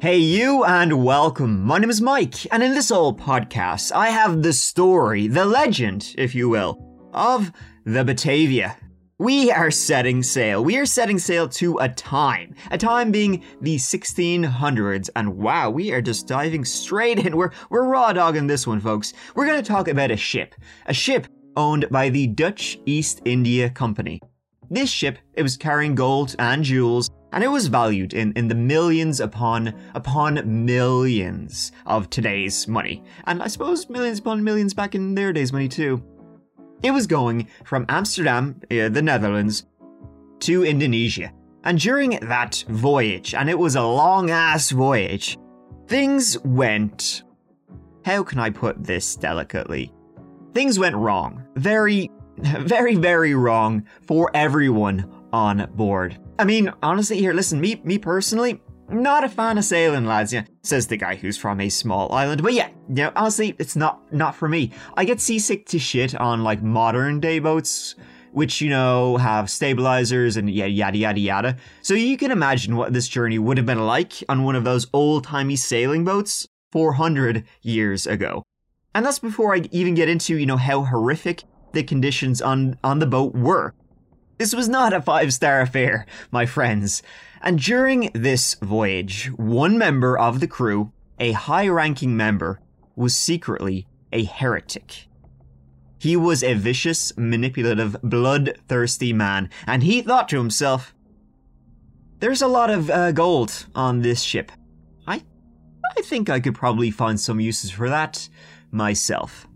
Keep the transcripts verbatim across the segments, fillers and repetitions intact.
Hey you and welcome. My name is Mike, and in this old podcast I have the story, the legend, if you will, of the Batavia. We are setting sail. We are setting sail to a time. A time being the sixteen hundreds, and wow, we are just diving straight in. We're, we're raw dogging this one, folks. We're going to talk about a ship. A ship owned by the Dutch East India Company. This ship, it was carrying gold and jewels, and it was valued in, in the millions upon upon millions of today's money. And I suppose millions upon millions back in their days' money too. It was going from Amsterdam, uh, the Netherlands, to Indonesia. And during that voyage, and it was a long-ass voyage, things went... How can I put this delicately? Things went wrong. Very, very, very wrong for everyone on board. I mean, honestly, here, listen, me me personally, not a fan of sailing, lads, yeah, says the guy who's from a small island. But yeah, you know, honestly, it's not not for me. I get seasick to shit on, like, modern day boats, which, you know, have stabilizers and yada yada yada yada. So you can imagine what this journey would have been like on one of those old-timey sailing boats four hundred years ago. And that's before I even get into, you know, how horrific the conditions on, on the boat were. This was not a five-star affair, my friends. And during this voyage, one member of the crew, a high-ranking member, was secretly a heretic. He was a vicious, manipulative, bloodthirsty man, and he thought to himself, there's a lot of uh, gold on this ship. I, I think I could probably find some uses for that myself.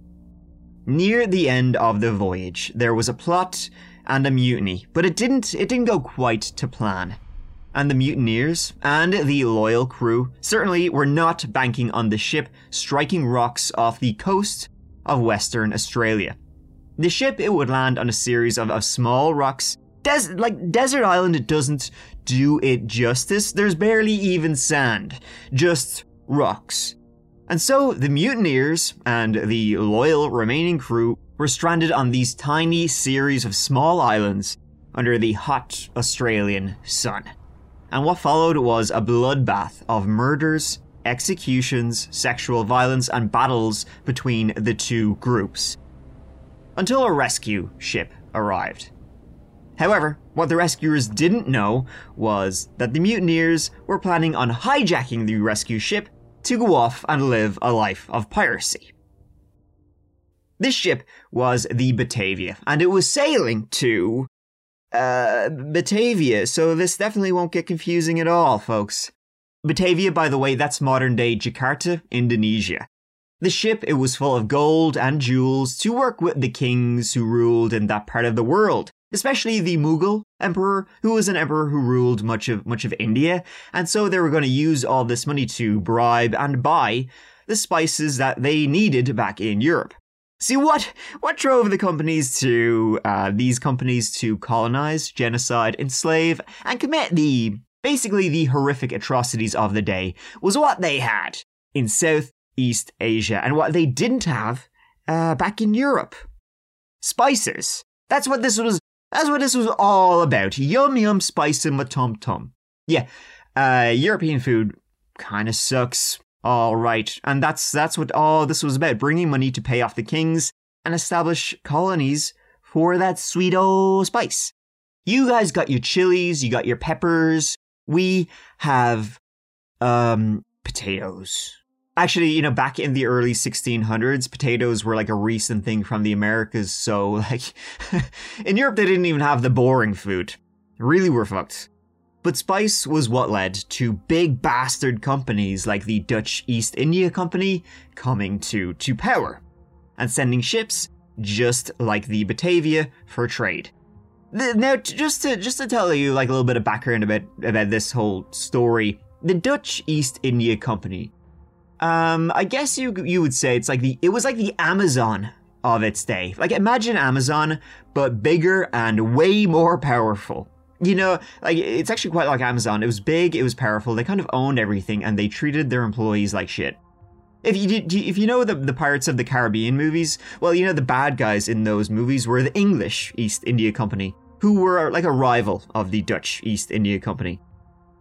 Near the end of the voyage, there was a plot and a mutiny, but it didn't it didn't go quite to plan. And the mutineers and the loyal crew certainly were not banking on the ship striking rocks off the coast of Western Australia. The ship, it would land on a series of, of small rocks. Des- like, Desert Island doesn't do it justice. There's barely even sand, just rocks. And so the mutineers and the loyal remaining crew were stranded on these tiny series of small islands under the hot Australian sun. And what followed was a bloodbath of murders, executions, sexual violence, and battles between the two groups. Until a rescue ship arrived. However, what the rescuers didn't know was that the mutineers were planning on hijacking the rescue ship to go off and live a life of piracy. This ship was the Batavia, and it was sailing to, uh, Batavia, so this definitely won't get confusing at all, folks. Batavia, by the way, that's modern-day Jakarta, Indonesia. The ship, it was full of gold and jewels to work with the kings who ruled in that part of the world, especially the Mughal emperor, who was an emperor who ruled much of much of India, and so they were going to use all this money to bribe and buy the spices that they needed back in Europe. See, what what drove the companies to, uh, these companies to colonize, genocide, enslave, and commit the, basically the horrific atrocities of the day was what they had in Southeast Asia, and what they didn't have, uh, back in Europe. Spices. That's what this was, that's what this was all about. Yum yum spice in my tum tum. Yeah, uh, European food kinda sucks. All right, and that's that's what all this was about, bringing money to pay off the kings and establish colonies for that sweet old spice. You guys got your chilies, you got your peppers. We have, um, potatoes. Actually, you know, back in the early sixteen hundreds, potatoes were like a recent thing from the Americas, so like, in Europe they didn't even have the boring food. Really were fucked. But spice was what led to big bastard companies like the Dutch East India Company coming to, to power and sending ships just like the Batavia for trade. Now, just to just to tell you like a little bit of background about about this whole story, the Dutch East India Company, um, I guess you you would say it's like the it was like the Amazon of its day. Like, imagine Amazon, but bigger and way more powerful. You know, like, it's actually quite like Amazon. It was big, it was powerful, they kind of owned everything, and they treated their employees like shit. If you if you know the, the Pirates of the Caribbean movies, well, you know, the bad guys in those movies were the English East India Company, who were like a rival of the Dutch East India Company.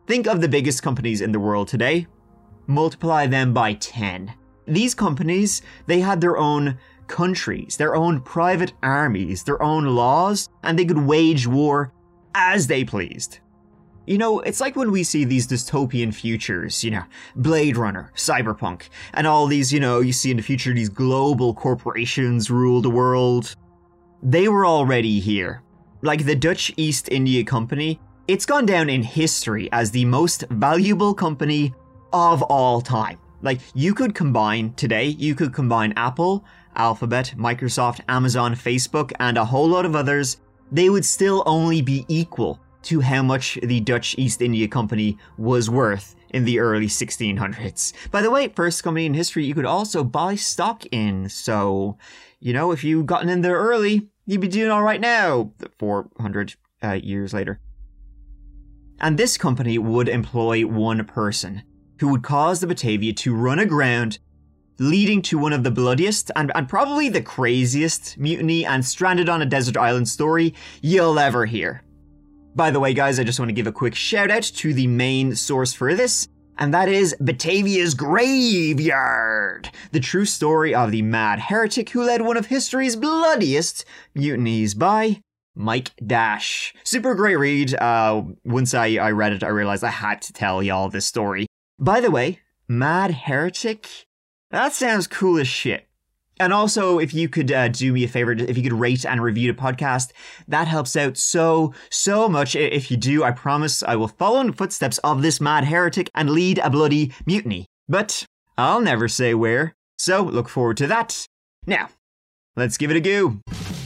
Think of the biggest companies in the world today. Multiply them by ten. These companies, they had their own countries, their own private armies, their own laws, and they could wage war as they pleased. You know, it's like when we see these dystopian futures, you know, Blade Runner, Cyberpunk, and all these, you know, you see in the future these global corporations rule the world. They were already here. Like the Dutch East India Company, it's gone down in history as the most valuable company of all time. Like, you could combine, today, you could combine Apple, Alphabet, Microsoft, Amazon, Facebook, and a whole lot of others. They would still only be equal to how much the Dutch East India Company was worth in the early sixteen hundreds. By the way, first company in history you could also buy stock in, so, you know, if you'd gotten in there early, you'd be doing all right now, four hundred uh, years later. And this company would employ one person, who would cause the Batavia to run aground, leading to one of the bloodiest and, and probably the craziest mutiny and stranded on a desert island story you'll ever hear. By the way, guys, I just want to give a quick shout out to the main source for this, and that is Batavia's Graveyard, the true story of the mad heretic who led one of history's bloodiest mutinies, by Mike Dash. Super great read. Uh, once I, I read it, I realized I had to tell y'all this story. By the way, Mad Heretic? That sounds cool as shit. And also, if you could uh, do me a favor, if you could rate and review the podcast, that helps out so, so much. If you do, I promise I will follow in the footsteps of this mad heretic and lead a bloody mutiny. But I'll never say where, so look forward to that. Now, let's give it a go.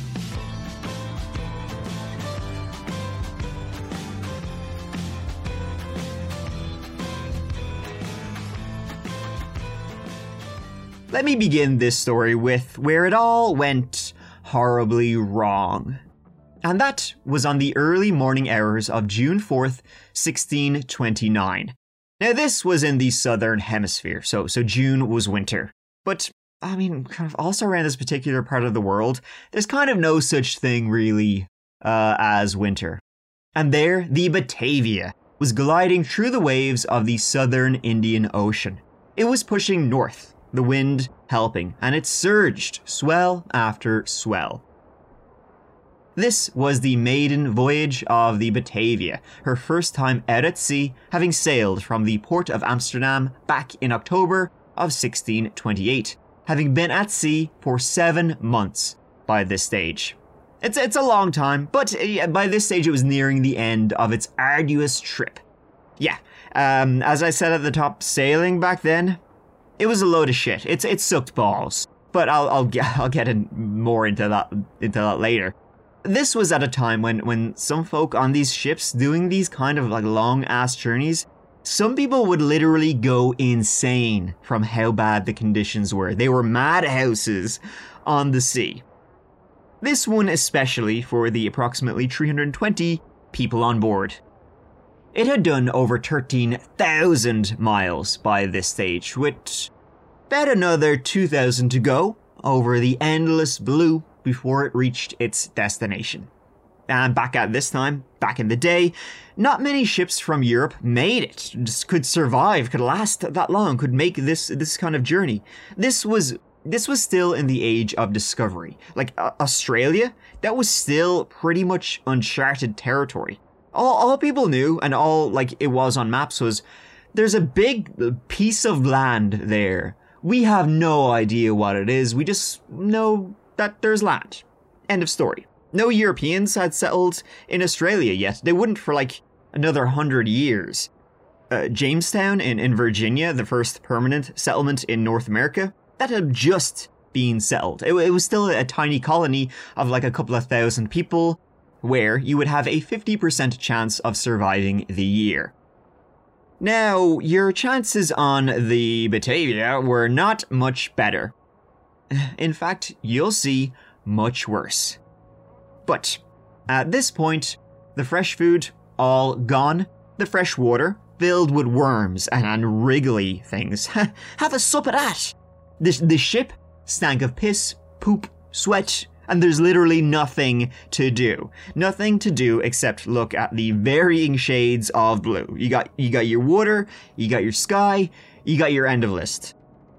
Let me begin this story with where it all went horribly wrong. And that was on the early morning hours of June fourth, sixteen twenty-nine. Now this was in the southern hemisphere, so, so June was winter. But, I mean, kind of also around this particular part of the world, there's kind of no such thing really uh, as winter. And there, the Batavia was gliding through the waves of the southern Indian Ocean. It was pushing north, the wind helping, and it surged, swell after swell. This was the maiden voyage of the Batavia, her first time out at sea, having sailed from the port of Amsterdam back in October of sixteen twenty-eight, having been at sea for seven months by this stage. It's, it's a long time, but by this stage it was nearing the end of its arduous trip. Yeah, um, as I said at the top, sailing back then, it was a load of shit. It's it sucked balls, but I'll I'll get I'll get in more into that into that later. This was at a time when when some folk on these ships doing these kind of like long ass journeys, some people would literally go insane from how bad the conditions were. They were madhouses on the sea. This one especially for the approximately three hundred twenty people on board. It had done over thirteen thousand miles by this stage, with about another two thousand to go over the endless blue before it reached its destination. And back at this time, back in the day, not many ships from Europe made it, just could survive, could last that long, could make this this kind of journey. This was this was still in the age of discovery. Like uh, Australia, that was still pretty much uncharted territory. All, all people knew, and all like it was on maps, was there's a big piece of land there. We have no idea what it is. We just know that there's land. End of story. No Europeans had settled in Australia yet. They wouldn't for like another hundred years. Uh, Jamestown in, in Virginia, the first permanent settlement in North America, that had just been settled. It, it was still a tiny colony of like a couple of thousand people, where you would have a fifty percent chance of surviving the year. Now, your chances on the Batavia were not much better. In fact, you'll see much worse. But at this point, the fresh food all gone, the fresh water filled with worms and, and wriggly things. Have a sup of that! The, the ship stank of piss, poop, sweat, and there's literally nothing to do. Nothing to do except look at the varying shades of blue. You got you got your water, you got your sky, you got your end of list.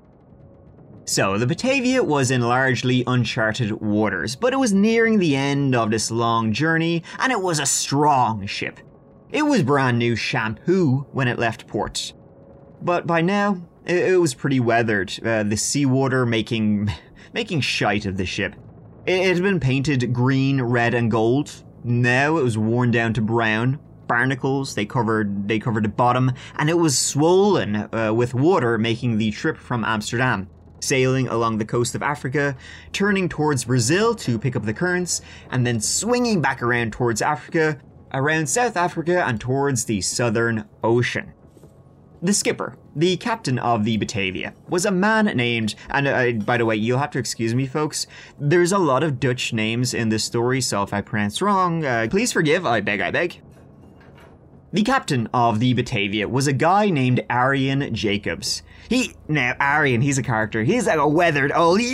So, the Batavia was in largely uncharted waters, but it was nearing the end of this long journey, and it was a strong ship. It was brand new shampoo when it left port. But by now, it, it was pretty weathered, uh, the seawater making, making shite of the ship. It, it had been painted green, red, and gold. Now it was worn down to brown. Barnacles, they covered, they covered the bottom, and it was swollen uh, with water, making the trip from Amsterdam. Sailing along the coast of Africa, turning towards Brazil to pick up the currents, and then swinging back around towards Africa, around South Africa, and towards the Southern Ocean. The skipper, the captain of the Batavia, was a man named, and uh, by the way, you'll have to excuse me folks, there's a lot of Dutch names in this story, so if I pronounce wrong, uh, please forgive, I beg, I beg. The captain of the Batavia was a guy named Arjen Jacobs. He, now Arjen, he's a character, he's like a weathered old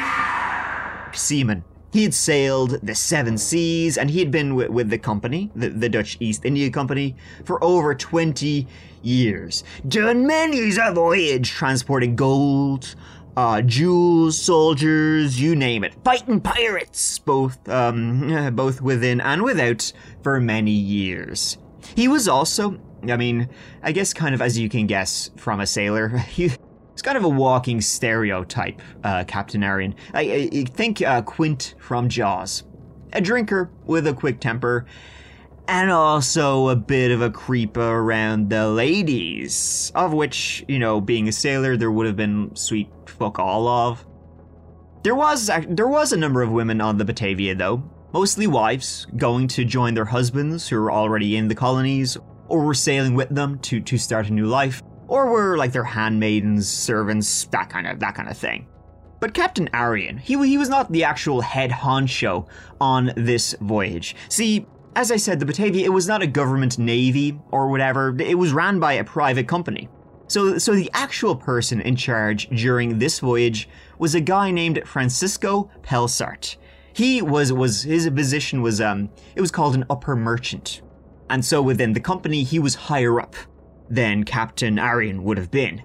yeah, seaman. He had sailed the seven seas, and he had been with, with the company, the, the Dutch East India Company, for over twenty years. Done many a voyage, transporting gold, uh, jewels, soldiers, you name it. Fighting pirates, both, um, both within and without, for many years. He was also, I mean, I guess kind of as you can guess from a sailor, he, he's kind of a walking stereotype, uh, Captain Arjen. I, I think uh, Quint from Jaws. A drinker with a quick temper, and also a bit of a creep around the ladies, of which, you know, being a sailor, there would have been sweet fuck all of. There was, there was a number of women on the Batavia, though. Mostly wives, going to join their husbands who were already in the colonies, or were sailing with them to, to start a new life, or were like their handmaidens, servants, that kind of that kind of thing. But Captain Arjen, he, he was not the actual head honcho on this voyage. See, as I said, the Batavia, it was not a government navy or whatever, it was ran by a private company. So, so the actual person in charge during this voyage was a guy named Francisco Pelsart. He was, was, his position was, um, it was called an upper merchant. And so within the company, he was higher up than Captain Arjen would have been.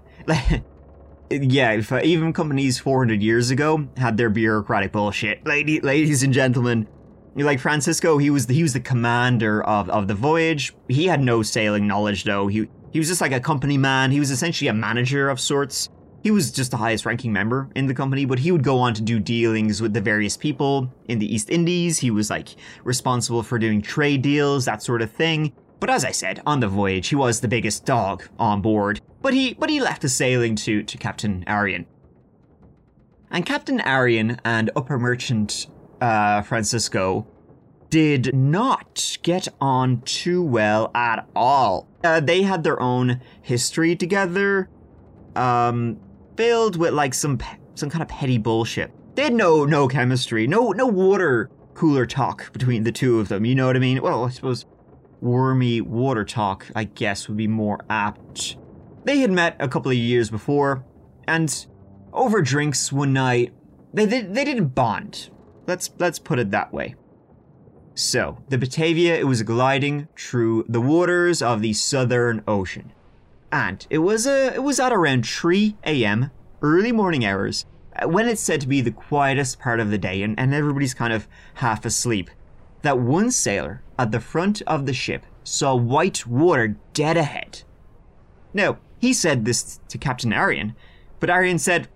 Yeah, if, uh, even companies four hundred years ago had their bureaucratic bullshit. Lady, ladies and gentlemen, like Francisco, he was the, he was the commander of, of the voyage. He had no sailing knowledge though. He, he was just like a company man. He was essentially a manager of sorts. He was just the highest ranking member in the company, but he would go on to do dealings with the various people in the East Indies. He was like responsible for doing trade deals, that sort of thing. But as I said, on the voyage, he was the biggest dog on board. But he but he left the sailing to, to Captain Arjen. And Captain Arjen and upper merchant uh, Francisco did not get on too well at all. Uh, they had their own history together. Um... filled with like some pe- some kind of petty bullshit. They had no no chemistry, no no water cooler talk between the two of them, you know what I mean? Well, I suppose wormy water talk, I guess, would be more apt. They had met a couple of years before, and over drinks one night, they they, they didn't bond. Let's let's put it that way. So, the Batavia, it was gliding through the waters of the Southern Ocean. And it was uh, it was at around three a.m., early morning hours, when it's said to be the quietest part of the day and, and everybody's kind of half asleep, that one sailor at the front of the ship saw white water dead ahead. Now, he said this to Captain Arjen, but Arjen said,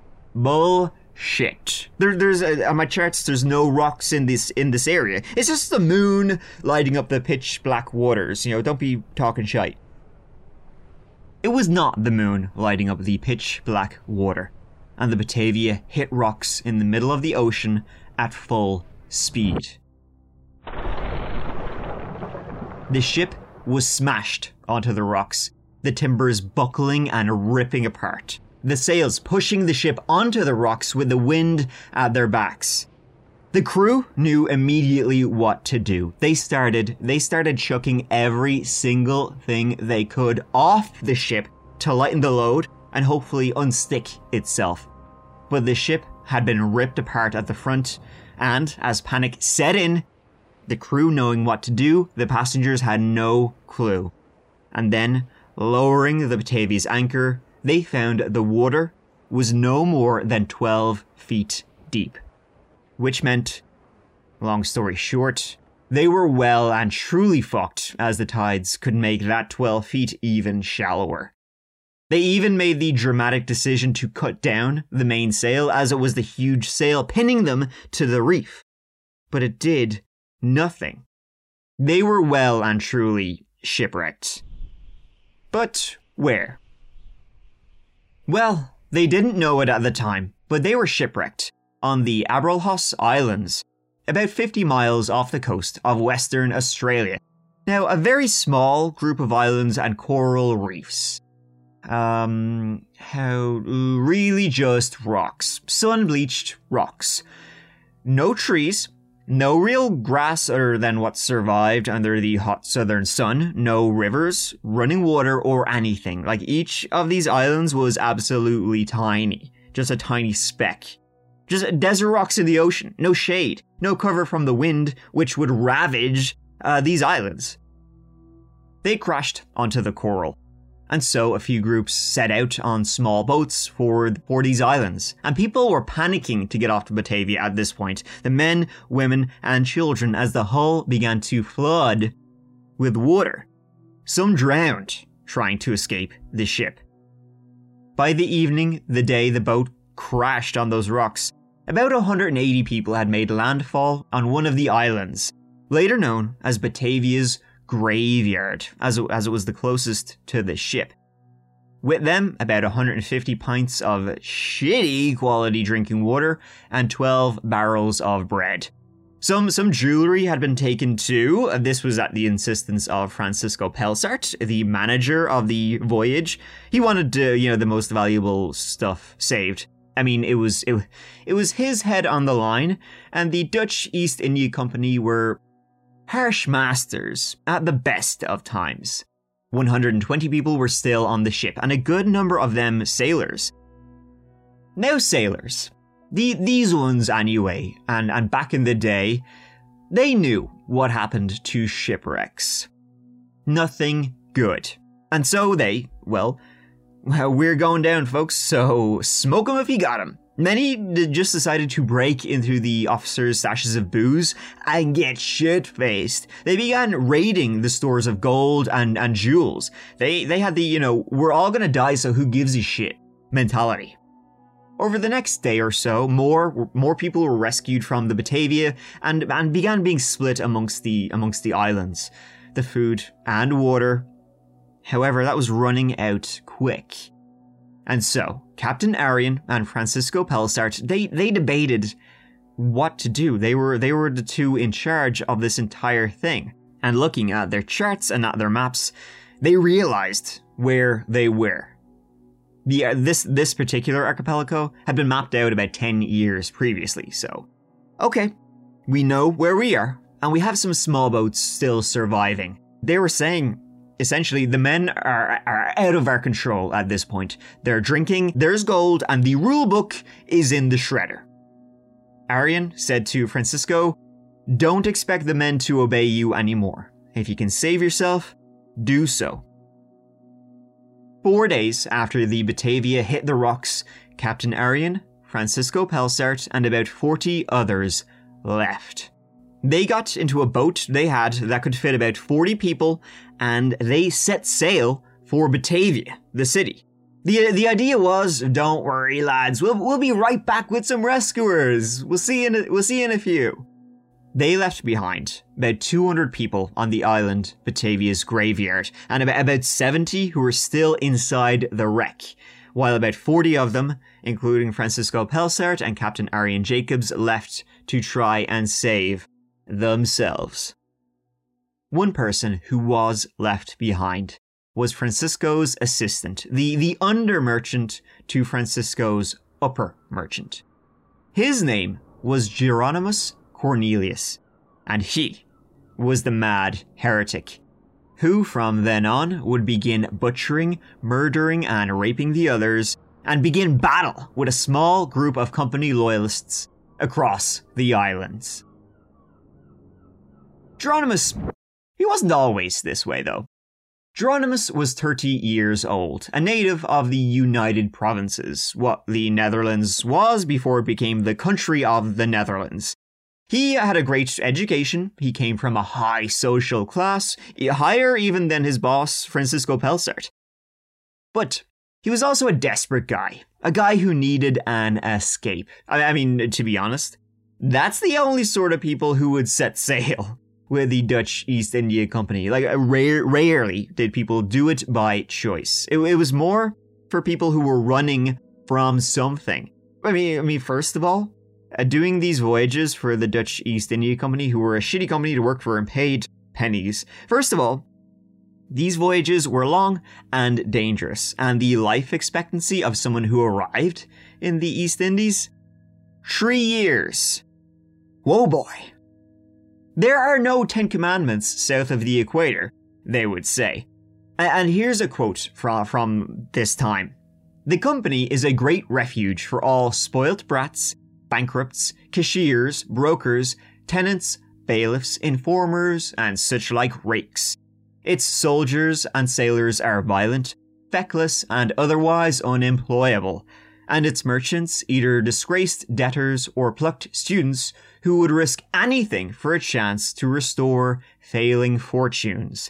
bullshit. There, there's uh, on my charts, there's no rocks in this in this area. It's just the moon lighting up the pitch black waters. You know, don't be talking shite. It was not the moon lighting up the pitch black water, and the Batavia hit rocks in the middle of the ocean at full speed. The ship was smashed onto the rocks, the timbers buckling and ripping apart, the sails pushing the ship onto the rocks with the wind at their backs. The crew knew immediately what to do. They started, they started chucking every single thing they could off the ship to lighten the load and hopefully unstick itself. But the ship had been ripped apart at the front, and as panic set in, the crew knowing what to do, the passengers had no clue. And then, lowering the Batavia's anchor, they found the water was no more than twelve feet deep. Which meant, long story short, they were well and truly fucked, as the tides could make that twelve feet even shallower. They even made the dramatic decision to cut down the mainsail, as it was the huge sail pinning them to the reef. But it did nothing. They were well and truly shipwrecked. But where? Well, they didn't know it at the time, but they were shipwrecked on the Abrolhos Islands, about fifty miles off the coast of Western Australia. Now, a very small group of islands and coral reefs. Um, how really just rocks. Sun-bleached rocks. No trees. No real grass other than what survived under the hot southern sun. No rivers, running water, or anything. Like, each of these islands was absolutely tiny. Just a tiny speck. Just desert rocks in the ocean. No shade. No cover from the wind, which would ravage uh, these islands. They crashed onto the coral. And so a few groups set out on small boats for, for these islands. And people were panicking to get off to Batavia at this point. The men, women, and children, as the hull began to flood with water. Some drowned trying to escape the ship. By the evening, the day the boat crashed on those rocks, about one hundred eighty people had made landfall on one of the islands, later known as Batavia's Graveyard, as it, as it was the closest to the ship. With them, about one hundred fifty pints of shitty quality drinking water and twelve barrels of bread. Some some jewelry had been taken too. This was at the insistence of Francisco Pelsart, the manager of the voyage. He wanted to, you know, the most valuable stuff saved. I mean, it was it, it was his head on the line, and the Dutch East India Company were harsh masters at the best of times. one hundred twenty people were still on the ship, and a good number of them sailors. Now sailors, the, these ones anyway, and, and back in the day, they knew what happened to shipwrecks. Nothing good. And so they, well, we're going down, folks, so smoke 'em if you got 'em. Many just decided to break into the officers' stashes of booze and get shit-faced. They began raiding the stores of gold and, and jewels. They they had the, you know, we're all gonna die, so who gives a shit mentality. Over the next day or so, more more people were rescued from the Batavia and, and began being split amongst the amongst the islands. The food and water. However, that was running out quick. And so, Captain Arian and Francisco Pelsart, they, they debated what to do. They were they were the two in charge of this entire thing. And looking at their charts and at their maps, they realized where they were. The, uh, this, this particular archipelago had been mapped out about ten years previously, so... Okay, we know where we are, and we have some small boats still surviving. They were saying... Essentially, the men are, are out of our control at this point. They're drinking, there's gold, and the rule book is in the shredder. Arian said to Francisco, "Don't expect the men to obey you anymore. If you can save yourself, do so." Four days after the Batavia hit the rocks, Captain Arian, Francisco Pelsart, and about forty others left. They got into a boat they had that could fit about forty people, and they set sail for Batavia, the city. The the idea was, don't worry lads, we'll we'll be right back with some rescuers. We'll see in a, we'll see in a few. They left behind about two hundred people on the island Batavia's Graveyard, and about, about seventy who were still inside the wreck, while about forty of them, including Francisco Pelsart and Captain Arian Jacobs, left to try and save themselves. One person who was left behind was Francisco's assistant, the, the under merchant to Francisco's upper merchant. His name was Geronimus Cornelius, and he was the mad heretic, who from then on would begin butchering, murdering, and raping the others, and begin battle with a small group of company loyalists across the islands. Geronimus, he wasn't always this way though. Geronimus was thirty years old, a native of the United Provinces, what the Netherlands was before it became the country of the Netherlands. He had a great education, he came from a high social class, higher even than his boss, Francisco Pelsart. But he was also a desperate guy, a guy who needed an escape. I mean, to be honest, that's the only sort of people who would set sail with the Dutch East India Company. Like, rare, rarely did people do it by choice. It, it was more for people who were running from something. I mean, I mean, first of all, uh, doing these voyages for the Dutch East India Company, who were a shitty company to work for and paid pennies. First of all, these voyages were long and dangerous, and the life expectancy of someone who arrived in the East Indies? Three years. Whoa boy. There are no Ten Commandments south of the equator, they would say. And here's a quote from, from this time. The company is a great refuge for all spoilt brats, bankrupts, cashiers, brokers, tenants, bailiffs, informers, and such like rakes. Its soldiers and sailors are violent, feckless, and otherwise unemployable, and its merchants either disgraced debtors or plucked students who would risk anything for a chance to restore failing fortunes.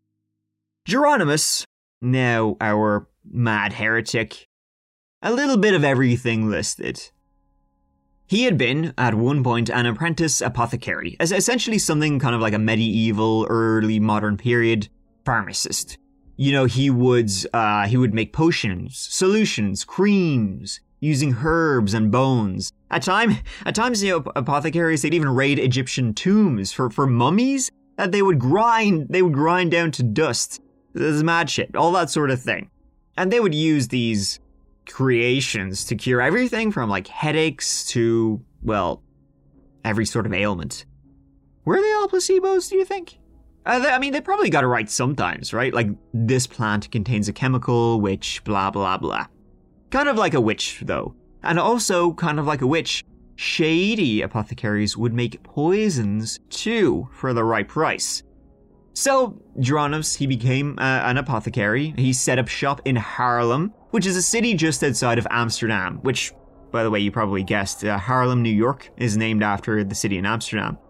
Geronimus, now our mad heretic, a little bit of everything listed. He had been, at one point, an apprentice apothecary, as essentially something kind of like a medieval, early modern period pharmacist. You know, he would, uh, he would make potions, solutions, creams, using herbs and bones. At time, at times, you know, apothecaries, they'd even raid Egyptian tombs for, for mummies that they would grind, they would grind down to dust. This is mad shit, all that sort of thing. And they would use these creations to cure everything from like headaches to, well, every sort of ailment. Were they all placebos, do you think? Uh, they, I mean, they probably got it right sometimes, right? Like, this plant contains a chemical which blah blah blah. Kind of like a witch, though. And also, kind of like a witch, shady apothecaries would make poisons, too, for the right price. So, Geronimus, he became uh, an apothecary. He set up shop in Haarlem, which is a city just outside of Amsterdam, which, by the way, you probably guessed, uh, Haarlem, New York, is named after the city in Amsterdam.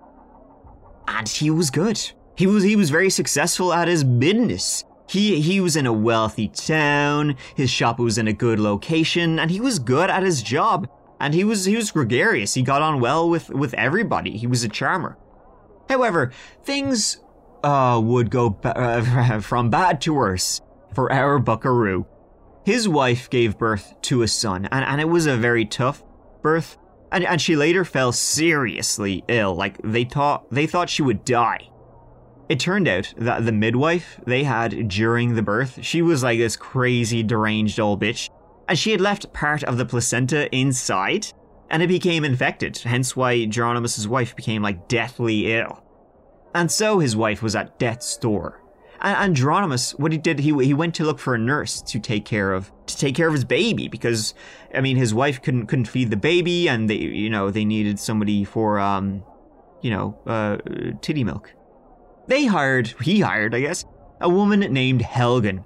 And he was good. He was he was very successful at his business. He he was in a wealthy town, his shop was in a good location, and he was good at his job. And he was he was gregarious. He got on well with, with everybody. He was a charmer. However, things uh, would go ba- uh, from bad to worse for our buckaroo. His wife gave birth to a son, and, and it was a very tough birth. And, and she later fell seriously ill. Like, they thought they thought she would die. It turned out that the midwife they had during the birth, she was like this crazy, deranged old bitch, and she had left part of the placenta inside, and it became infected, hence why Geronimus' wife became like deathly ill. And so his wife was at death's door. And, and Geronimus, what he did, he he went to look for a nurse to take care of to take care of his baby, because I mean his wife couldn't couldn't feed the baby, and they you know they needed somebody for um you know uh titty milk. They hired, he hired, I guess, a woman named Helgen,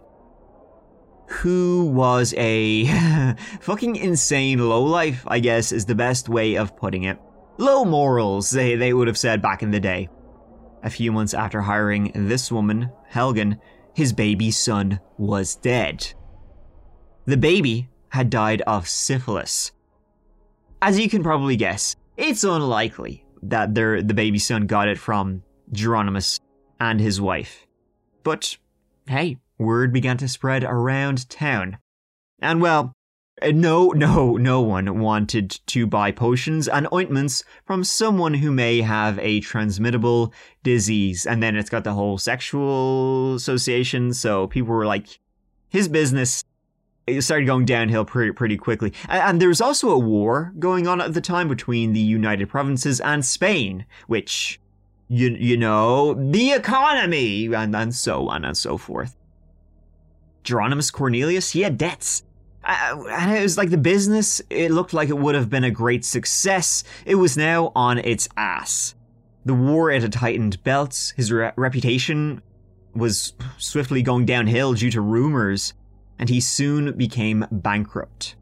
who was a fucking insane lowlife, I guess, is the best way of putting it. Low morals, they, they would have said back in the day. A few months after hiring this woman, Helgen, his baby son was dead. The baby had died of syphilis. As you can probably guess, it's unlikely that their, the baby son got it from Geronimus and his wife. But, hey, word began to spread around town. And well, no, no, no one wanted to buy potions and ointments from someone who may have a transmittable disease. And then it's got the whole sexual association, so people were like, his business it started going downhill pretty, pretty quickly. And, and there was also a war going on at the time between the United Provinces and Spain, which... You, you know, the economy, and, and so on and so forth. Geronimus Cornelius, he had debts. Uh, and it was like the business, it looked like it would have been a great success. It was now on its ass. The war it had tightened belts, his re- reputation was swiftly going downhill due to rumors, and he soon became bankrupt.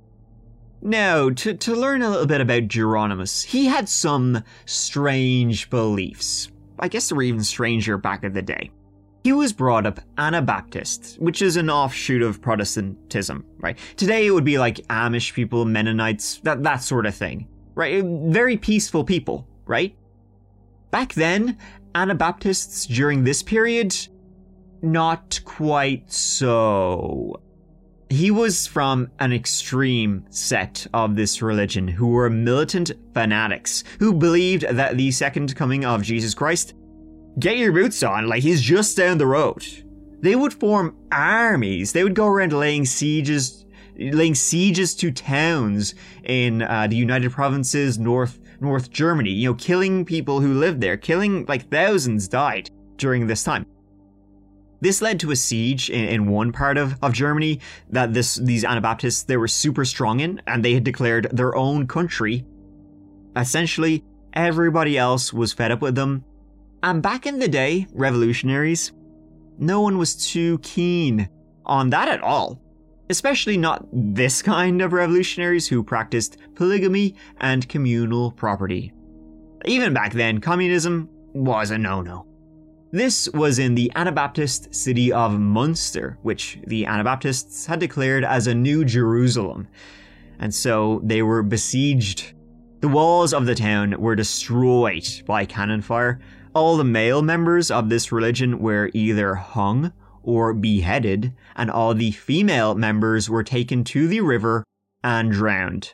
Now, to, to learn a little bit about Geronimus, he had some strange beliefs. I guess they were even stranger back in the day. He was brought up Anabaptist, which is an offshoot of Protestantism, right? Today it would be like Amish people, Mennonites, that, that sort of thing, right? Very peaceful people, right? Back then, Anabaptists during this period, not quite so. He was from an extreme sect of this religion who were militant fanatics who believed that the second coming of Jesus Christ, get your boots on, like he's just down the road. They would form armies. They would go around laying sieges, laying sieges to towns in uh, the United Provinces, North North Germany. You know, killing people who lived there, killing like thousands died during this time. This led to a siege in, in one part of, of Germany that this these Anabaptists, they were super strong in, and they had declared their own country. Essentially, everybody else was fed up with them. And back in the day, revolutionaries, no one was too keen on that at all. Especially not this kind of revolutionaries who practiced polygamy and communal property. Even back then, communism was a no-no. This was in the Anabaptist city of Munster, which the Anabaptists had declared as a new Jerusalem. And so they were besieged. The walls of the town were destroyed by cannon fire. All the male members of this religion were either hung or beheaded, and all the female members were taken to the river and drowned.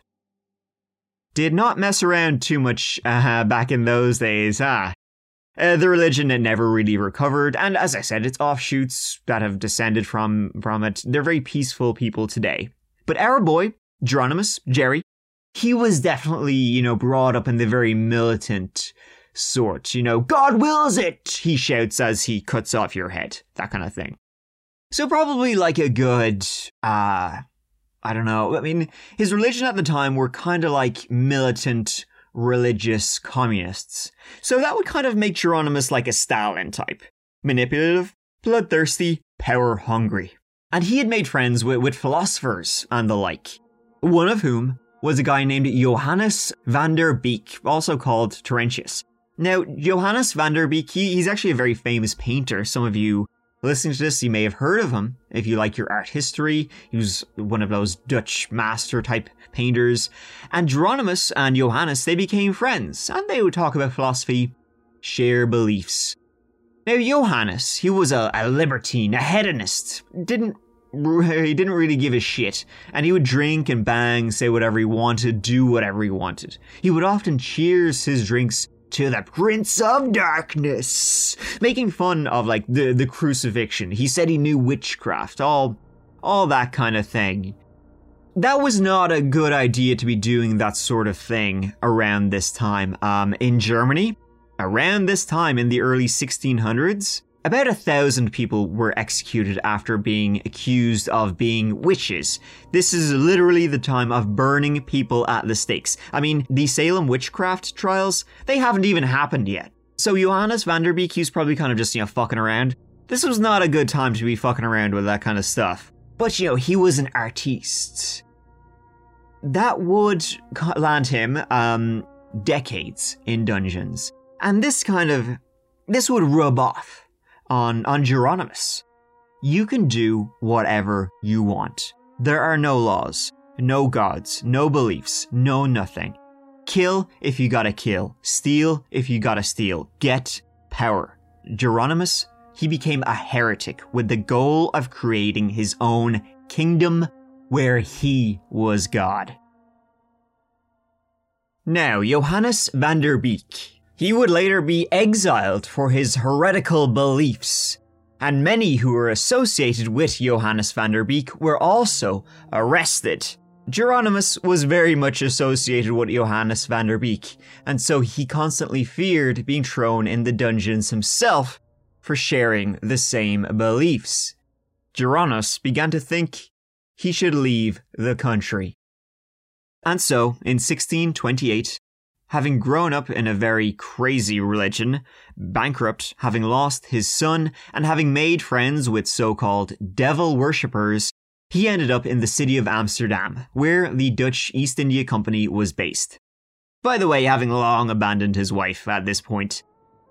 Did not mess around too much uh, back in those days, huh? Uh, the religion had never really recovered, and as I said, its offshoots that have descended from, from it, they're very peaceful people today. But our boy, Geronimus, Jerry, he was definitely, you know, brought up in the very militant sort. You know, God wills it, he shouts as he cuts off your head. That kind of thing. So probably like a good, uh, I don't know, I mean, his religion at the time were kind of like militant religious communists. So that would kind of make Geronimus like a Stalin type. Manipulative, bloodthirsty, power-hungry. And he had made friends with, with philosophers and the like. One of whom was a guy named Johannes van der Beek, also called Terentius. Now, Johannes van der Beek, he, he's actually a very famous painter. Some of you listening to this, you may have heard of him if you like your art history. He was one of those Dutch master type painters. And Geronimus and Johannes, they became friends, and they would talk about philosophy, share beliefs. Now, Johannes, he was a, a libertine, a hedonist. Didn't he didn't really give a shit, and he would drink and bang, say whatever he wanted, do whatever he wanted. He would often cheers his drinks to the Prince of Darkness, making fun of like the, the crucifixion. He said he knew witchcraft, all, all that kind of thing. That was not a good idea to be doing that sort of thing around this time. Um, in Germany, around this time in the early sixteen hundreds, about a thousand people were executed after being accused of being witches. This is literally the time of burning people at the stakes. I mean, the Salem witchcraft trials, they haven't even happened yet. So Johannes van der Beek, he was probably kind of just, you know, fucking around. This was not a good time to be fucking around with that kind of stuff. But, you know, he was an artiste. That would land him, um, decades in dungeons. And this kind of, this would rub off on, on Geronimus. You can do whatever you want. There are no laws, no gods, no beliefs, no nothing. Kill if you gotta kill. Steal if you gotta steal. Get power. Geronimus, he became a heretic with the goal of creating his own kingdom where he was God. Now, Johannes van der Beek. He would later be exiled for his heretical beliefs, and many who were associated with Johannes van der Beek were also arrested. Geronimus was very much associated with Johannes van der Beek, and so he constantly feared being thrown in the dungeons himself for sharing the same beliefs. Geronimus began to think he should leave the country. And so, in sixteen twenty-eight, having grown up in a very crazy religion, bankrupt, having lost his son, and having made friends with so-called devil worshippers, he ended up in the city of Amsterdam, where the Dutch East India Company was based. By the way, having long abandoned his wife at this point.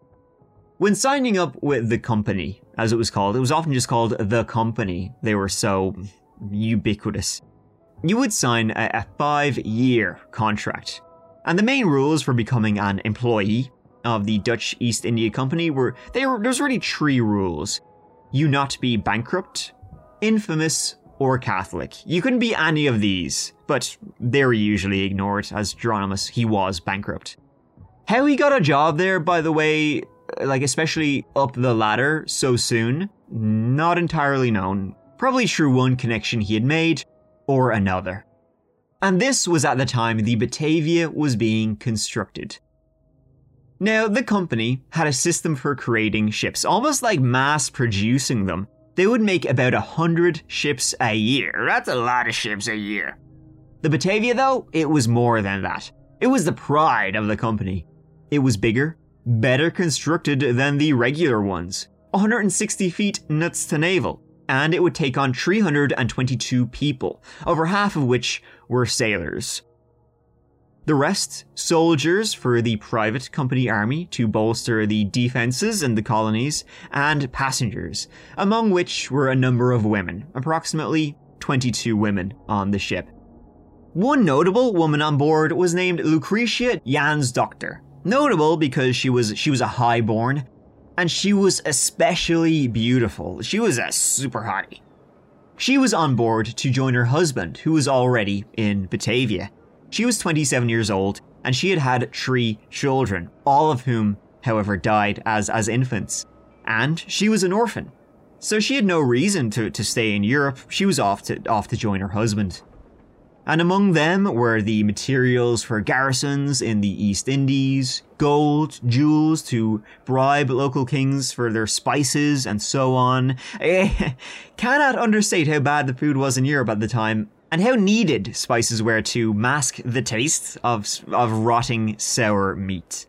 When signing up with the company, as it was called, it was often just called the company. They were so ubiquitous. You would sign a, a five-year contract. And the main rules for becoming an employee of the Dutch East India Company were, they were there's really three rules. You not be bankrupt, infamous, or Catholic. You couldn't be any of these, but they were usually ignored, as Geronimus, he was bankrupt. How he got a job there, by the way, like especially up the ladder so soon, not entirely known. Probably through one connection he had made, or another. And this was at the time the Batavia was being constructed. Now, the company had a system for creating ships, almost like mass producing them. They would make about a hundred ships a year. That's a lot of ships a year. The Batavia, though, it was more than that. It was the pride of the company. It was bigger, better constructed than the regular ones, one hundred sixty feet nuts to navel, and it would take on three hundred twenty-two people, over half of which were sailors. The rest, soldiers for the private company army to bolster the defences in the colonies, and passengers, among which were a number of women, approximately twenty-two women on the ship. One notable woman on board was named Lucretia Jansdochter. Notable because she was she was a highborn, and she was especially beautiful. She was a super hottie. She was on board to join her husband, who was already in Batavia. She was twenty-seven years old, and she had had three children, all of whom, however, died as, as infants. And she was an orphan. So she had no reason to, to stay in Europe. She was off to, off to join her husband. And among them were the materials for garrisons in the East Indies, gold, jewels to bribe local kings for their spices, and so on. I cannot understate how bad the food was in Europe at the time, and how needed spices were to mask the taste of, of rotting sour meat.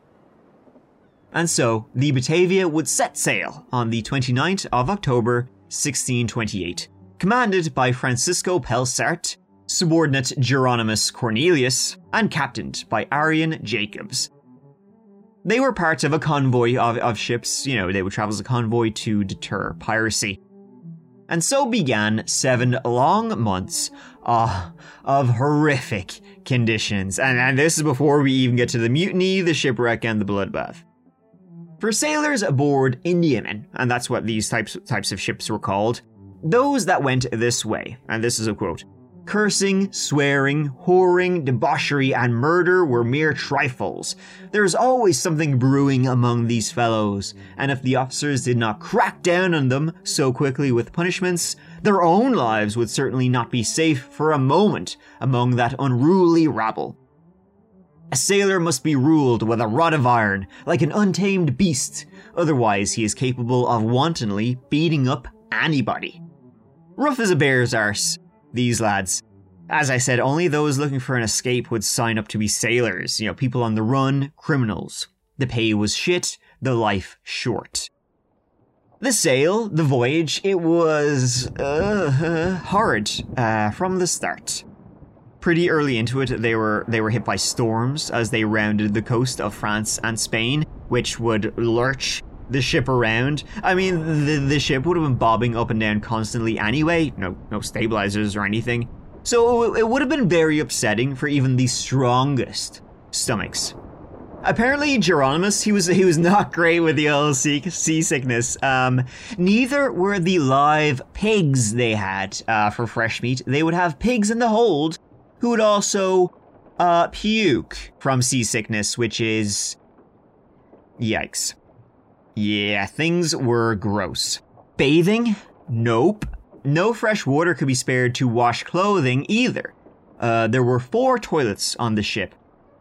And so, the Batavia would set sail on the twenty-ninth of October, sixteen twenty-eight, commanded by Francisco Pelsart, subordinate Geronimus Cornelius, and captained by Arian Jacobs. They were part of a convoy of, of ships. You know, they would travel as a convoy to deter piracy. And so began seven long months uh, of horrific conditions. And, and this is before we even get to the mutiny, the shipwreck, and the bloodbath. For sailors aboard Indiamen, and that's what these types, types of ships were called, those that went this way, and this is a quote, "Cursing, swearing, whoring, debauchery, and murder were mere trifles. There is always something brewing among these fellows, and if the officers did not crack down on them so quickly with punishments, their own lives would certainly not be safe for a moment among that unruly rabble. A sailor must be ruled with a rod of iron, like an untamed beast, otherwise he is capable of wantonly beating up anybody. Rough as a bear's arse, these lads. As I said, only those looking for an escape would sign up to be sailors. You know, people on the run, criminals. The pay was shit, the life short. The sail, the voyage, it was uh, horrid uh, from the start. Pretty early into it, they were they were hit by storms as they rounded the coast of France and Spain, which would lurch the ship around. I mean, the, the ship would have been bobbing up and down constantly anyway, no, no stabilizers or anything. So it would have been very upsetting for even the strongest stomachs. Apparently, Geronimus, he was he was not great with the old sea, seasickness. Um, neither were the live pigs they had uh, for fresh meat. They would have pigs in the hold who would also uh, puke from seasickness, which is... yikes. Yeah, things were gross. Bathing? Nope. No fresh water could be spared to wash clothing either. Uh, there were four toilets on the ship.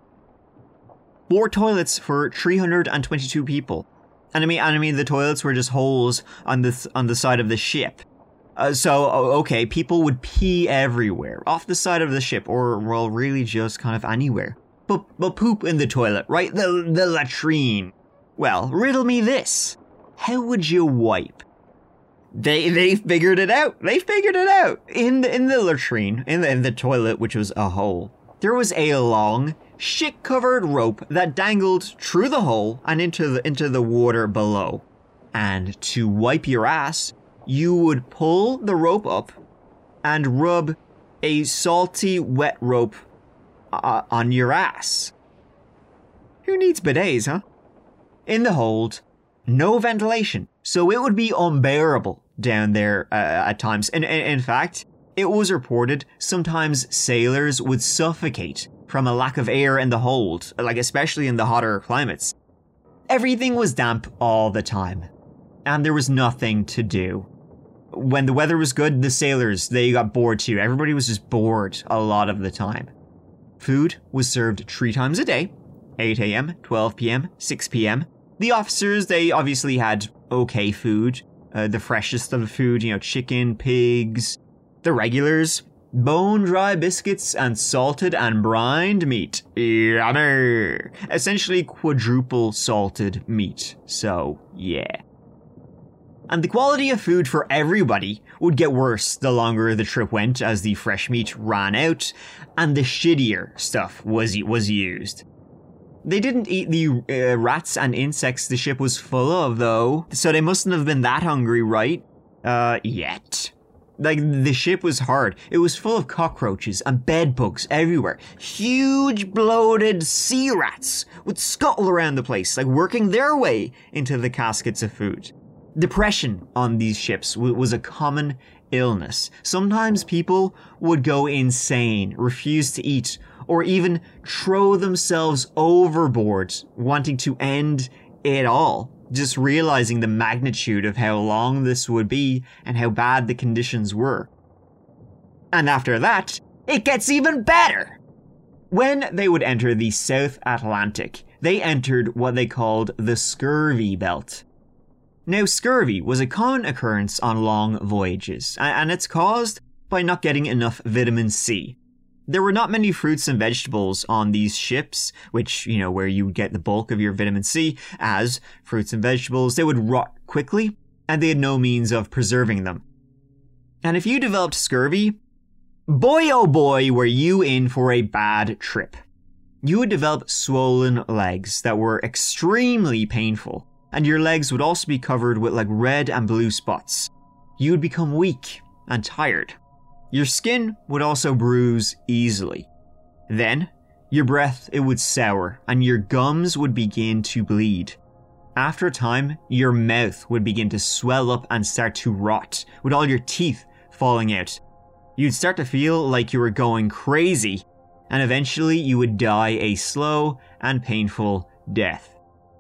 Four toilets for three hundred twenty-two people. And I mean, and I mean the toilets were just holes on the, th- on the side of the ship. Uh, so, okay, people would pee everywhere, off the side of the ship, or, well, really just kind of anywhere. But, but poop in the toilet, right? The, the latrine. Well, riddle me this. How would you wipe? They they figured it out. They figured it out. In the, in the latrine, in the, in the toilet, which was a hole, there was a long, shit-covered rope that dangled through the hole and into the, into the water below. And to wipe your ass, you would pull the rope up and rub a salty, wet rope uh, on your ass. Who needs bidets, huh? In the hold, no ventilation, so it would be unbearable down there uh, at times. And, and in fact, it was reported sometimes sailors would suffocate from a lack of air in the hold, like especially in the hotter climates. Everything was damp all the time, and there was nothing to do. When the weather was good, the sailors, they got bored too. Everybody was just bored a lot of the time. Food was served three times a day, eight a.m., twelve p.m., six p.m. The officers, they obviously had okay food, uh, the freshest of the food, you know, chicken, pigs. The regulars, bone-dry biscuits and salted and brined meat. Yummy! Essentially quadruple salted meat, so yeah. And the quality of food for everybody would get worse the longer the trip went as the fresh meat ran out and the shittier stuff was, was used. They didn't eat the uh, rats and insects the ship was full of, though, so they mustn't have been that hungry, right? Uh, yet. Like, the ship was hard. It was full of cockroaches and bedbugs everywhere. Huge bloated sea rats would scuttle around the place, like working their way into the caskets of food. Depression on these ships w- was a common illness. Sometimes people would go insane, refuse to eat, or even throw themselves overboard, wanting to end it all, just realizing the magnitude of how long this would be and how bad the conditions were. And after that, it gets even better! When they would enter the South Atlantic, they entered what they called the scurvy belt. Now, scurvy was a common occurrence on long voyages, and it's caused by not getting enough vitamin C. There were not many fruits and vegetables on these ships, which, you know, where you would get the bulk of your vitamin C, as fruits and vegetables, they would rot quickly, and they had no means of preserving them. And if you developed scurvy, boy oh boy were you in for a bad trip. You would develop swollen legs that were extremely painful, and your legs would also be covered with like red and blue spots. You would become weak and tired. Your skin would also bruise easily. Then, your breath, it would sour, and your gums would begin to bleed. After a time, your mouth would begin to swell up and start to rot, with all your teeth falling out. You'd start to feel like you were going crazy, and eventually you would die a slow and painful death.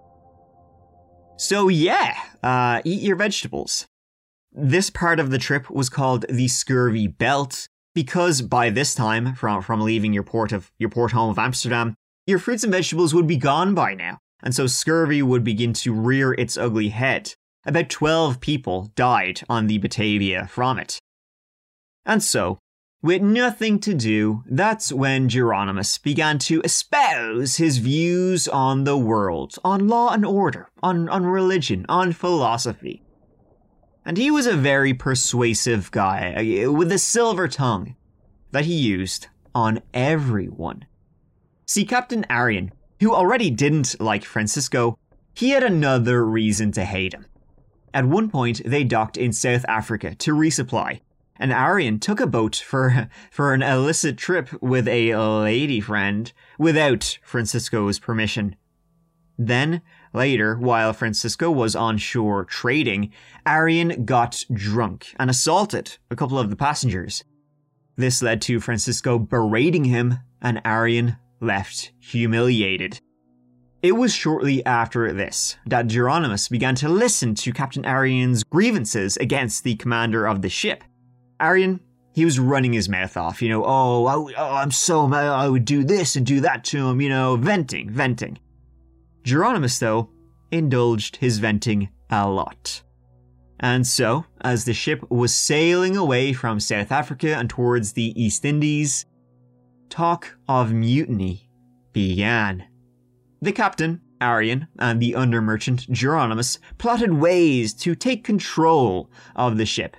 So yeah, uh, eat your vegetables. This part of the trip was called the scurvy belt because by this time, from, from leaving your port of your port home of Amsterdam, your fruits and vegetables would be gone by now, and so scurvy would begin to rear its ugly head. About twelve people died on the Batavia from it. And so, with nothing to do, that's when Geronimus began to espouse his views on the world, on law and order, on, on religion, on philosophy. And he was a very persuasive guy, with a silver tongue, that he used on everyone. See, Captain Arian, who already didn't like Francisco, he had another reason to hate him. At one point, they docked in South Africa to resupply, and Arian took a boat for, for an illicit trip with a lady friend without Francisco's permission. Then, later, while Francisco was on shore trading, Arian got drunk and assaulted a couple of the passengers. This led to Francisco berating him, and Arian left humiliated. It was shortly after this that Geronimus began to listen to Captain Arian's grievances against the commander of the ship. Arian, he was running his mouth off, you know, oh, I, oh I'm so mad, I would do this and do that to him, you know, venting, venting. Geronimus, though, indulged his venting a lot. And so, as the ship was sailing away from South Africa and towards the East Indies, talk of mutiny began. The captain, Arion, and the under-merchant, Geronimus, plotted ways to take control of the ship.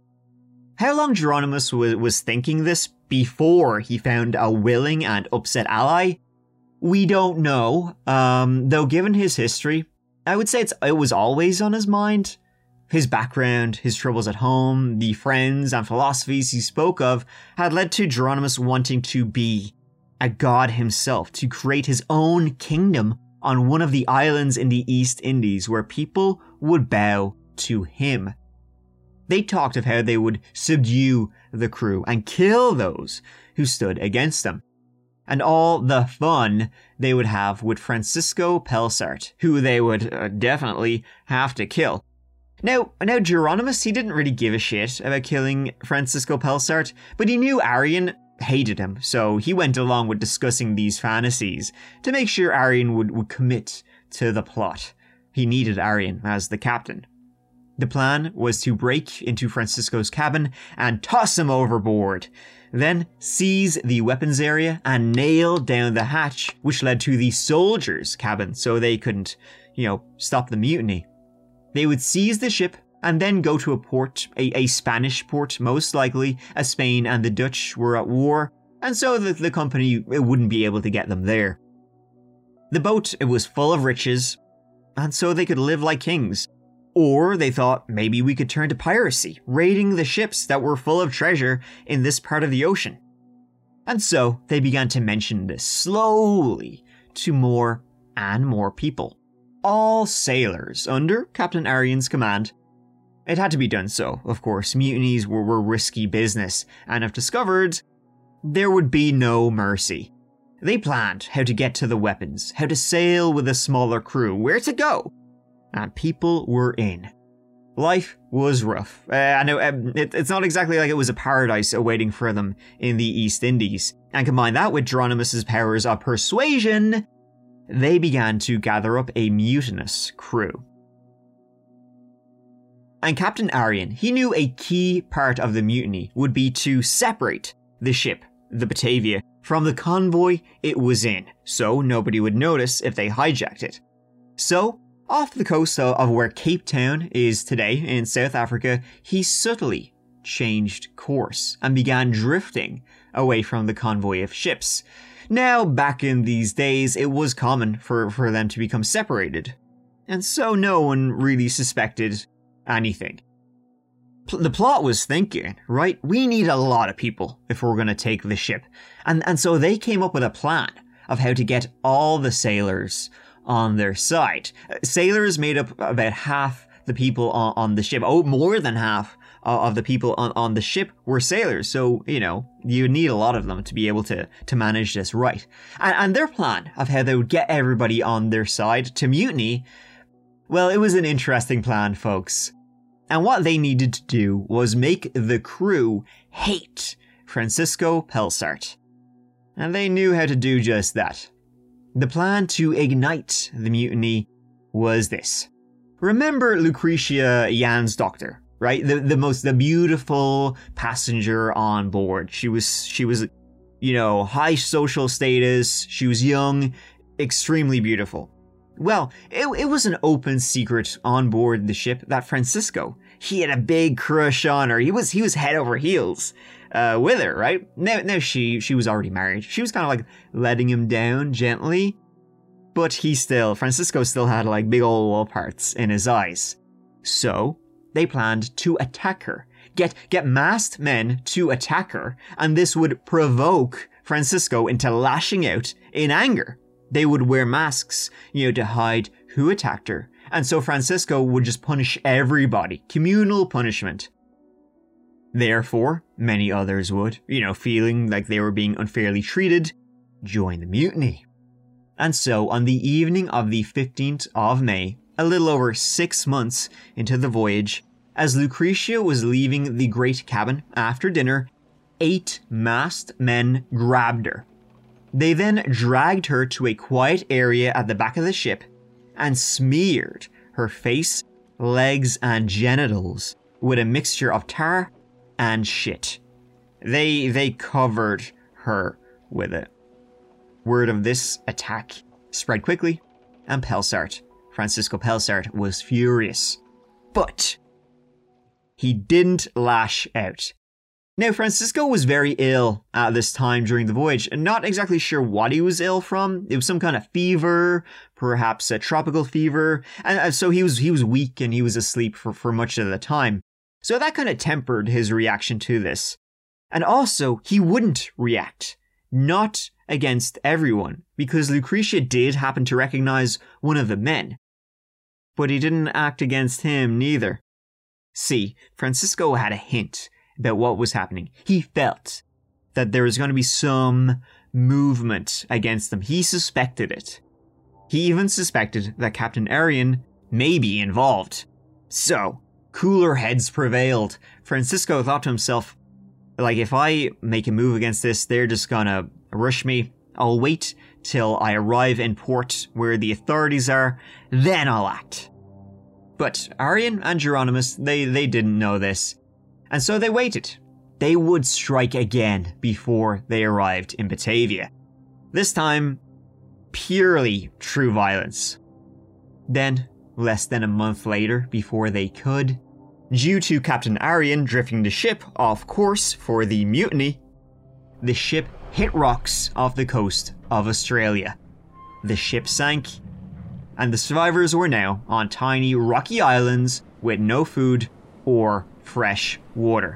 How long Geronimus was, was thinking this before he found a willing and upset ally, we don't know, um, though given his history, I would say it's, it was always on his mind. His background, his troubles at home, the friends and philosophies he spoke of had led to Geronimus wanting to be a god himself, to create his own kingdom on one of the islands in the East Indies where people would bow to him. They talked of how they would subdue the crew and kill those who stood against them, and all the fun they would have with Francisco Pelsart, who they would uh, definitely have to kill. Now, now Geronimus, he didn't really give a shit about killing Francisco Pelsart, but he knew Arion hated him, so he went along with discussing these fantasies to make sure Arion would, would commit to the plot. He needed Arion as the captain. The plan was to break into Francisco's cabin and toss him overboard, then seize the weapons area and nail down the hatch, which led to the soldiers' cabin so they couldn't, you know, stop the mutiny. They would seize the ship and then go to a port, a, a Spanish port most likely, as Spain and the Dutch were at war, and so the, the company it wouldn't be able to get them there. The boat, it was full of riches, and so they could live like kings. Or they thought maybe we could turn to piracy, raiding the ships that were full of treasure in this part of the ocean. And so they began to mention this slowly to more and more people. All sailors under Captain Arion's command. It had to be done so, of course. Mutinies were, were risky business, and if discovered, there would be no mercy. They planned how to get to the weapons, how to sail with a smaller crew, where to go, and people were in. Life was rough. Uh, I know um, it, it's not exactly like it was a paradise awaiting for them in the East Indies. And combine that with Geronimus's powers of persuasion, they began to gather up a mutinous crew. And Captain Arion, he knew a key part of the mutiny would be to separate the ship, the Batavia, from the convoy it was in, so nobody would notice if they hijacked it. So, off the coast of where Cape Town is today in South Africa, he subtly changed course and began drifting away from the convoy of ships. Now, back in these days, it was common for, for them to become separated, and so no one really suspected anything. P- the plot was thinking, right, we need a lot of people if we're going to take the ship, and, and so they came up with a plan of how to get all the sailors on their side. Sailors made up about half the people on, on the ship. Oh, more than half uh, of the people on, on the ship were sailors. So, you know, you need a lot of them to be able to, to manage this right. And, and their plan of how they would get everybody on their side to mutiny, well, it was an interesting plan, folks. And what they needed to do was make the crew hate Francisco Pelsart. And they knew how to do just that. The plan to ignite the mutiny was this. Remember Lucretia Jan's doctor, right? The the most the beautiful passenger on board. She was she was you know, high social status, she was young, extremely beautiful. Well, it, it was an open secret on board the ship that Francisco, he had a big crush on her. He was he was head over heels uh, with her, right? Now, now she she was already married. She was kind of like letting him down gently, but he still, Francisco still had like big old love hearts in his eyes. So they planned to attack her, get get masked men to attack her, and this would provoke Francisco into lashing out in anger. They would wear masks, you know, to hide who attacked her. And so Francisco would just punish everybody. Communal punishment. Therefore, many others would, you know, feeling like they were being unfairly treated, join the mutiny. And so, on the evening of the fifteenth of May, a little over six months into the voyage, as Lucretia was leaving the great cabin after dinner, eight masked men grabbed her. They then dragged her to a quiet area at the back of the ship and smeared her face legs, and genitals with a mixture of tar and shit. They, they covered her with it. Word of this attack spread quickly, and Pelsart, Francisco Pelsart, was furious. But he didn't lash out. Now, Francisco was very ill at this time during the voyage, and not exactly sure what he was ill from. It was some kind of fever, perhaps a tropical fever, and so he was he was weak and he was asleep for, for much of the time. So that kind of tempered his reaction to this. And also, he wouldn't react. Not against everyone, because Lucretia did happen to recognize one of the men. But he didn't act against him neither. See, Francisco had a hint about what was happening. He felt that there was going to be some movement against them. He suspected it. He even suspected that Captain Arian may be involved. So, cooler heads prevailed. Francisco thought to himself, like, if I make a move against this, they're just gonna rush me. I'll wait till I arrive in port where the authorities are, then I'll act. But Arian and Geronimus, they, they didn't know this. And so they waited. They would strike again before they arrived in Batavia. This time, purely true violence. Then, less than a month later, before they could, due to Captain Arian drifting the ship off course for the mutiny, the ship hit rocks off the coast of Australia. The ship sank, and the survivors were now on tiny rocky islands with no food or fresh water.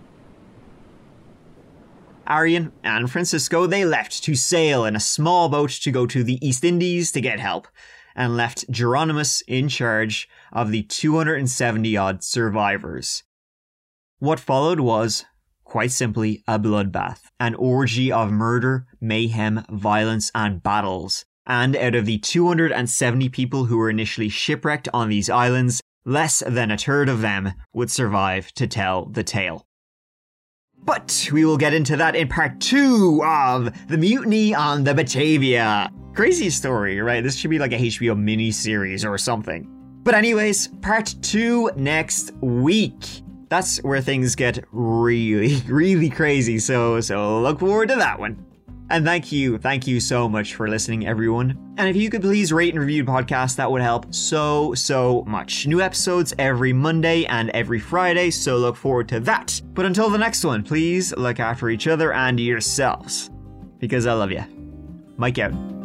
Arian and Francisco, they left to sail in a small boat to go to the East Indies to get help, and left Geronimus in charge of the two hundred seventy odd survivors. What followed was, quite simply, a bloodbath, an orgy of murder, mayhem, violence, and battles. And out of the two hundred seventy people who were initially shipwrecked on these islands, less than a third of them would survive to tell the tale. But we will get into that in part two of The Mutiny on the Batavia. Crazy story, right? This should be like a H B O mini-series or something. But anyways, part two next week. That's where things get really, really crazy, so, so look forward to that one. And thank you, thank you so much for listening, everyone. And if you could please rate and review the podcast, that would help so, so much. New episodes every Monday and every Friday, so look forward to that. But until the next one, please look after each other and yourselves. Because I love you. Mike out.